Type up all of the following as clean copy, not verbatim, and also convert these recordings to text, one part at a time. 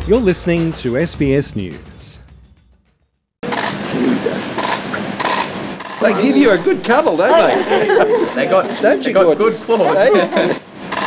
You're listening to SBS News. They give you a good cuddle, don't they? They got good claws.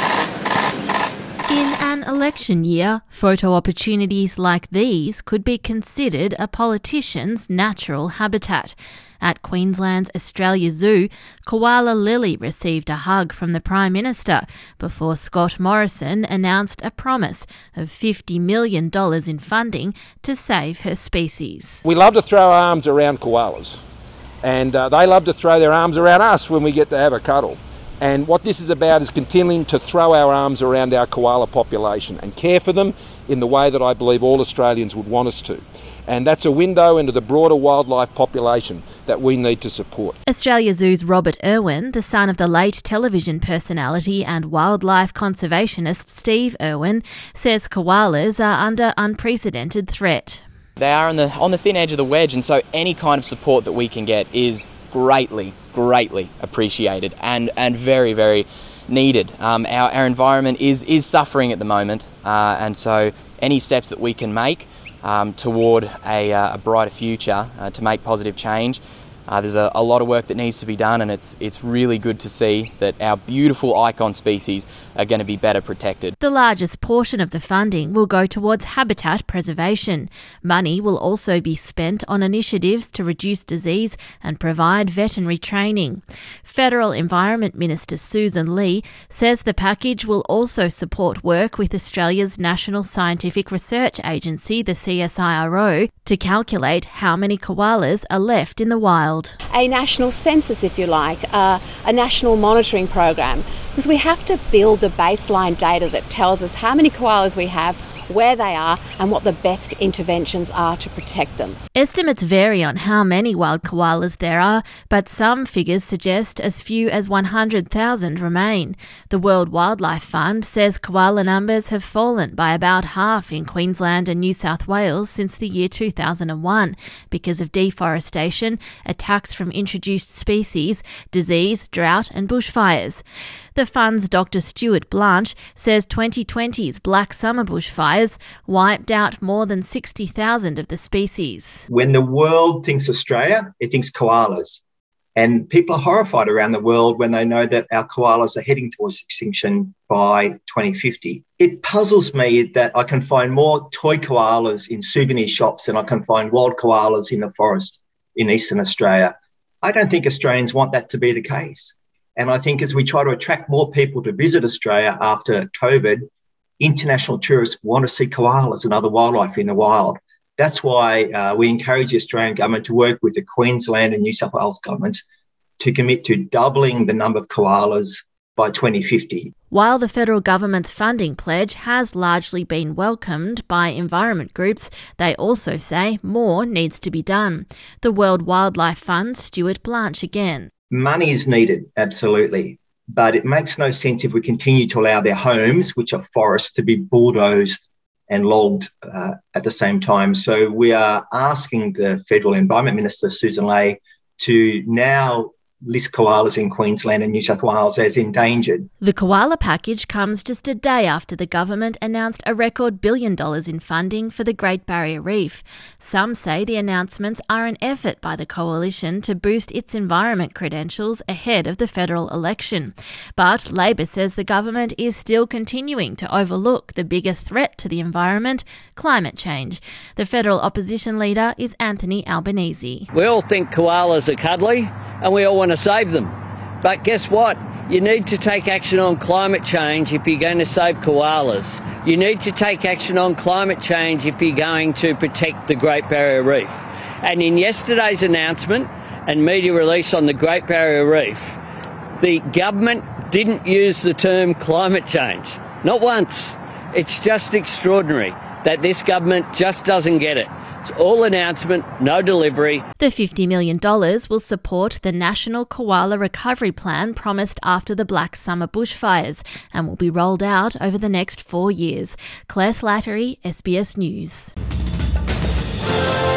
In an election year, photo opportunities like these could be considered a politician's natural habitat. At Queensland's Australia Zoo, koala Lily received a hug from the Prime Minister before Scott Morrison announced a promise of $50 million in funding to save her species. We love to throw our arms around koalas, and they love to throw their arms around us when we get to have a cuddle. And what this is about is continuing to throw our arms around our koala population and care for them in the way that I believe all Australians would want us to. And that's a window into the broader wildlife population that we need to support. Australia Zoo's Robert Irwin, the son of the late television personality and wildlife conservationist Steve Irwin, says koalas are under unprecedented threat. They are on the thin edge of the wedge, and so any kind of support that we can get is greatly appreciated and very, very needed. Our environment is suffering at the moment, and so any steps that we can make toward a brighter future to make positive change. There's a lot of work that needs to be done, and it's really good to see that our beautiful icon species are going to be better protected. The largest portion of the funding will go towards habitat preservation. Money will also be spent on initiatives to reduce disease and provide veterinary training. Federal Environment Minister Susan Lee says the package will also support work with Australia's National Scientific Research Agency, the CSIRO, to calculate how many koalas are left in the wild. A national census, if you like, a national monitoring program, because we have to build the baseline data that tells us how many koalas we have, where they are, and what the best interventions are to protect them. Estimates vary on how many wild koalas there are, but some figures suggest as few as 100,000 remain. The World Wildlife Fund says koala numbers have fallen by about half in Queensland and New South Wales since the year 2001 because of deforestation, attacks from introduced species, disease, drought and bushfires. The Fund's Dr. Stuart Blanche says 2020's Black Summer bushfires wiped out more than 60,000 of the species. When the world thinks Australia, it thinks koalas. And people are horrified around the world when they know that our koalas are heading towards extinction by 2050. It puzzles me that I can find more toy koalas in souvenir shops than I can find wild koalas in the forest in Eastern Australia. I don't think Australians want that to be the case. And I think as we try to attract more people to visit Australia after COVID, international tourists want to see koalas and other wildlife in the wild. That's why we encourage the Australian government to work with the Queensland and New South Wales governments to commit to doubling the number of koalas by 2050. While the federal government's funding pledge has largely been welcomed by environment groups, they also say more needs to be done. The World Wildlife Fund, Stuart Blanche again. Money is needed, absolutely, but it makes no sense if we continue to allow their homes, which are forests, to be bulldozed and logged at the same time. So we are asking the Federal Environment Minister, Susan Lee, to now list koalas in Queensland and New South Wales as endangered. The koala package comes just a day after the government announced a record $1 billion in funding for the Great Barrier Reef. Some say the announcements are an effort by the coalition to boost its environment credentials ahead of the federal election. But Labor says the government is still continuing to overlook the biggest threat to the environment, climate change. The federal opposition leader is Anthony Albanese. We all think koalas are cuddly, and we all want to save them. But guess what? You need to take action on climate change if you're going to save koalas. You need to take action on climate change if you're going to protect the Great Barrier Reef. And in yesterday's announcement and media release on the Great Barrier Reef, the government didn't use the term climate change. Not once. It's just extraordinary that this government just doesn't get it. It's all announcement, no delivery. The $50 million will support the National Koala Recovery Plan promised after the Black Summer bushfires and will be rolled out over the next 4 years. Claire Slattery, SBS News.